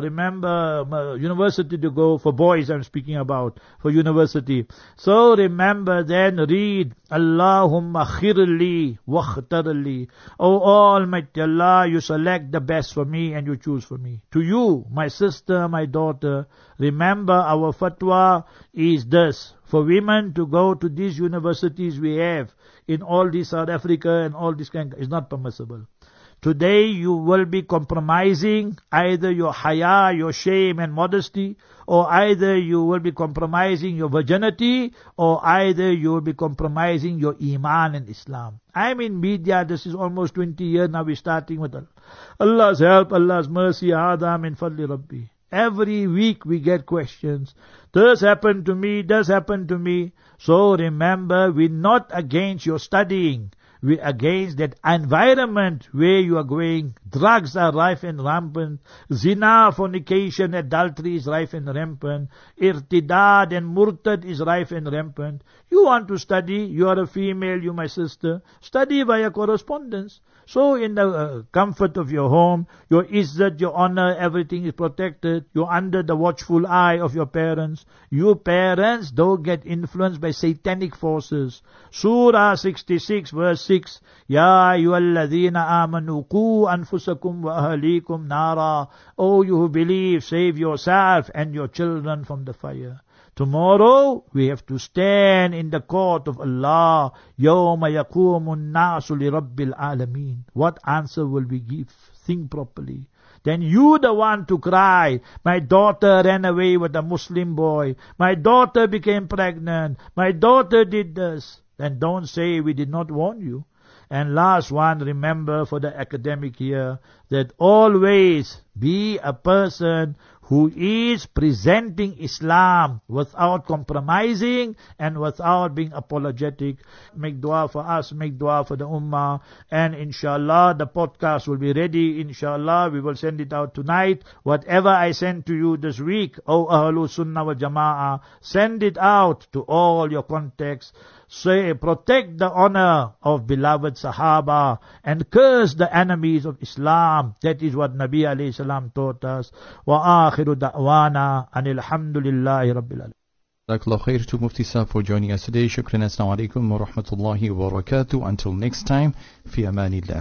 university to go. For boys I'm speaking about, for university. So remember then, read, Allahumma khirli wakhtarli. O Almighty Allah, you select the best for me and you choose for me. To you, my sister, my daughter, remember our fatwa is this. For women to go to these universities we have in all this South Africa and all this kind is not permissible. Today you will be compromising either your haya, your shame and modesty, or either you will be compromising your virginity, or either you will be compromising your iman and Islam. I'm in media, this is almost 20 years now, we're starting with Allah's help, Allah's mercy, Hada min fadli Rabbi. Every week we get questions. This happened to me, this happened to me. So remember, we're not against your studying. We're against that environment where you are going. Drugs are rife and rampant. Zina, fornication, adultery is rife and rampant. Irtidad and murtad is rife and rampant. You want to study, you are a female, you my sister. Study via correspondence. So in the comfort of your home, your izzat, your honor, everything is protected. You're under the watchful eye of your parents. You parents don't get influenced by satanic forces. Surah 66 verse 6. Ya ayyuhalladhina amanu qu anfusakum wa ahlikum nara. O you who believe, save yourself and your children from the fire. Tomorrow, we have to stand in the court of Allah. يَوْمَ يَقُومُ النَّاسُ لِرَبِّ الْعَالَمِينَ. What answer will we give? Think properly. Then you the one to cry, my daughter ran away with a Muslim boy. My daughter became pregnant. My daughter did this. Then don't say we did not warn you. And last one, remember for the academic year, that always be a person who is presenting Islam without compromising and without being apologetic. Make dua for us, make dua for the ummah, and inshallah the podcast will be ready. Inshallah we will send it out tonight. Whatever I send to you this week, O Ahlu Sunnah wal Jama'ah, send it out to all your contacts. Say, protect the honor of beloved Sahaba and curse the enemies of Islam. That is what Nabi alayhi salam taught us. Wa akhiru da'wana anil hamdulillahi rabbil alamin. Jazakallah khair to Mufti Sahab for joining us today. Shukran. Assalamu alaikum wa rahmatullahi wa barakatuh. Until next time, fi amanillah.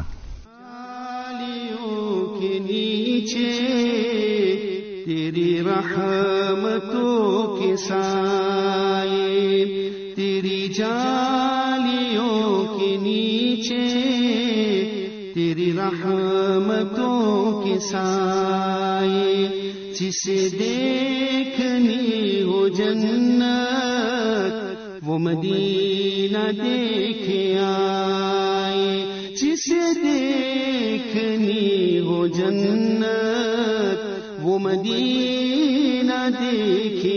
तेरी रहमतों के साए तेरी जालियों के नीचे तेरी रहमतों के साए जिसे देखनी हो जन्नत वो मदीना देखे आए जिसे देखनी हो जन्नत वो मदीना देखे